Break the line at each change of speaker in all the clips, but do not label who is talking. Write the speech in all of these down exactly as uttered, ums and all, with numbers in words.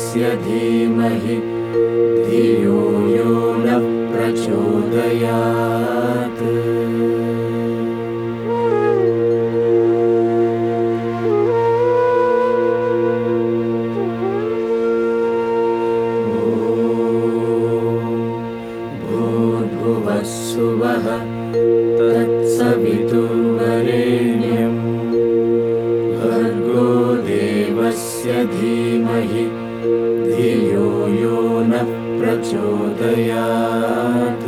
देवस्य धीमहि धियो यो नः प्रचोदयात्। भूर्भुवस्सुवः तत्सवितुर्वरेण्यं भर्गो देवस्य धीमहि धियो यो नः प्रचोदयात्।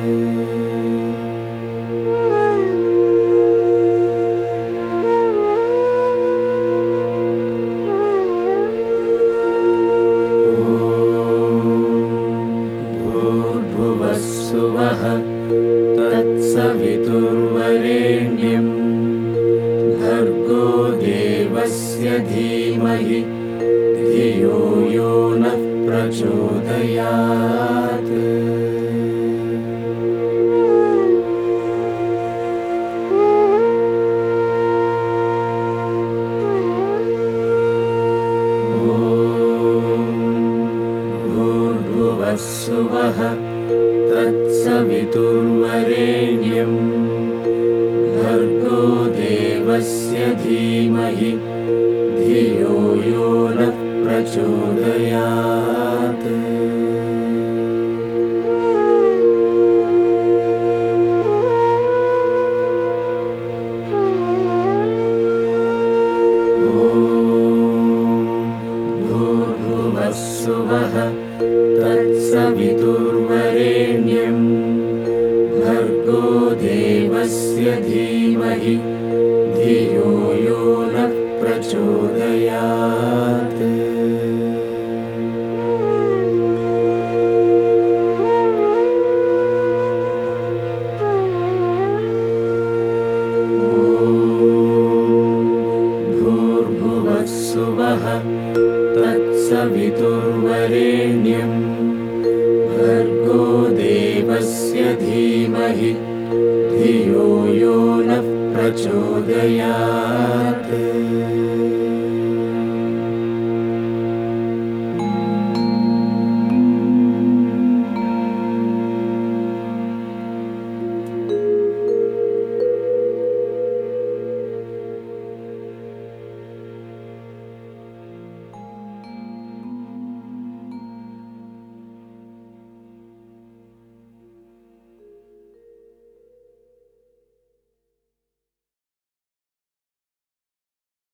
भूर्भुवस्सुवः तत्सवितुर्वरेण्यं भर्गो देवस्य धीमहि धियो यो नः प्रचोदयात्। भूर्भुवस्सुवः तत्सवितुर्वरेण्यं भर्गो देवस्य धीमहि धियो यो नः प्रचोदयात्। भूर्भुवस्सुवः तत्सवितुर्वरेण्यं भर्गो देवस्य धीमहि धियो यो नः प्रचोदयात्। भूर्भुवस्सुवः तत्सवितुर्वरेण्यं भर्गो देवस्य धीमहि धियो यो नः प्रचोदयात्।